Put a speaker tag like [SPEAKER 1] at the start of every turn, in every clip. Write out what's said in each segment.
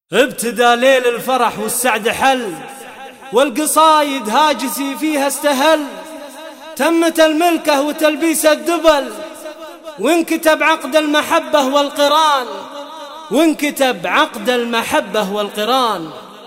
[SPEAKER 1] ابتدى ليل الفرح والسعد حل، والقصايد هاجسي فيها استهل. تمت الملكة وتلبيس الدبل، وانكتب عقد المحبة والقران، وانكتب عقد المحبة والقران.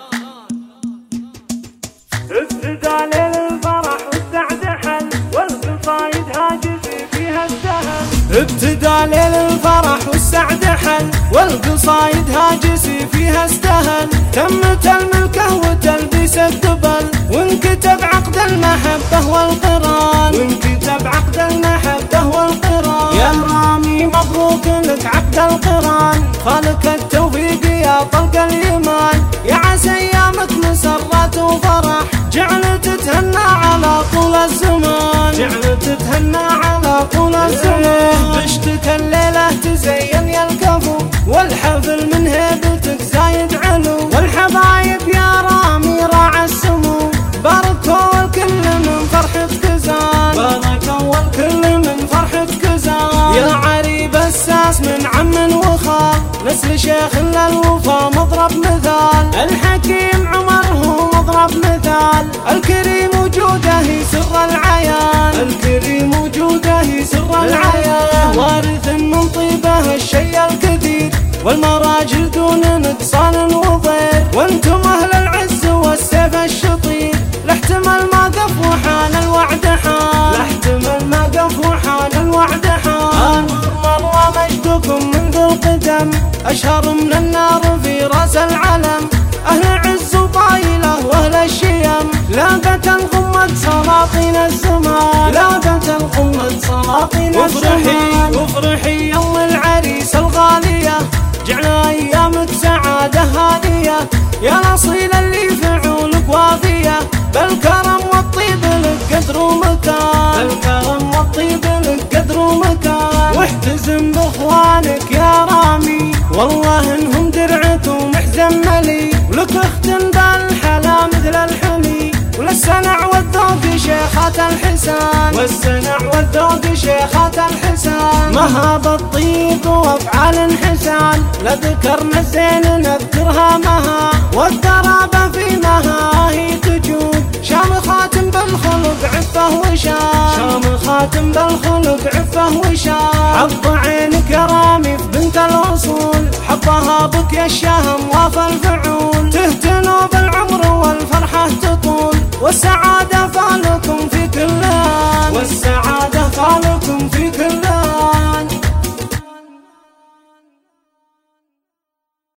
[SPEAKER 2] ابتدى ليل الفرح والسعد حل، والقصايد هاجسي فيها استهل.
[SPEAKER 1] ابتدى ليل الفرح والسعد حل، والقصايد هاجسي فيها استهل. تمت الملكة وتلبيس الدبل، وانكتب عقد المحبة والقران، وانكتب عقد المحبة والقران. يا رامي مبروك لك عقد القران، خالق التوفيق يا طلق الإيمان. يا عسى أيامك مسرات وفرح، جعلت تتهنى على طول الزمان، جعلت تتهنى على طول الزمان. بشتك الليلة تزين يا الكفو، والحفل من هيبتك زايد علو. والحبايب يا رامي راعى السمو، باركوا الكل من فرحة كزان، باركوا الكل من فرحة كزان. يا عريب الساس من عم وخال، نسل شيخ للوفا مضرب مثال. الحكيم عمر هو مضرب مثال، الكريم وجوده سر العيان، الكريم وجوده سر العيان. وارث من طيبه الشيء الكثير، والمراجل دون نقصان وضير. وانتم اهل العز والسيف الشطير، لاحتمل ما قف وحان الوعد حان، لاحتمل ما قف وحان الوعد حان. مر مجدكم منذ القدم، اشهر من النار في راس العلم. اهل عز وطايله واهل الشيم، لاقت الغمة سلاطين الزمان، لاقت الغمة سلاطين الزمان. وافرحي يوم العريس الغالية، جعل ايامك سعادة هانية. يا الاصيل اللي فعولك وافية، بالكرم والطيب لك قدر ومكان، بالكرم والطيب لك قدر ومكان. واحتزم باخوانك يا رامي، والله انهم درعك ومحزن ملي. ولك اخت بالحلا مثل الحلي، وللسنع والذوق شيخات الحسان، والسنع والذوق شيخات الحسان. مهاب الطيب وافعال حسان، لذكرنا الزين نذكرها مها. والدرابة في مهاهي تجود، شامخات بالخلق عفه وشان، شامخات بالخلق عفه وشان. حظ عينك يا رامي في بنت الاصول، حظها بك يا الشهم وافى الفعول. تهتنوا بالعمر والفرحة تطول، والسعادة فالكم في كل آن، والسعادة فالكم في كل